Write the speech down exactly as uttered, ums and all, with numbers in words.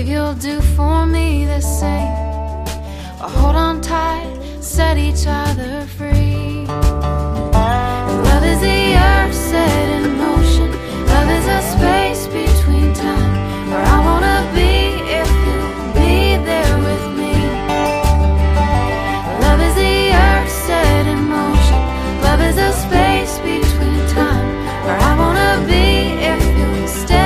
you'll do for me the same. We'll hold on tight, set each other free.